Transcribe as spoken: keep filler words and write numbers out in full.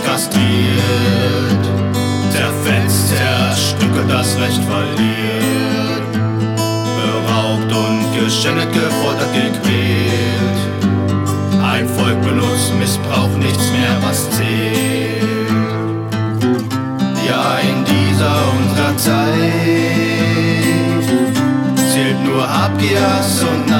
sich kastriert, zerfetzt, zerstückelt, das Recht verliert, beraubt und geschändet, gefoltert, gequält. Ein Volk benutzt, missbraucht nichts mehr, was zählt. Ja, in dieser unserer Zeit zählt nur Habgier, Hass und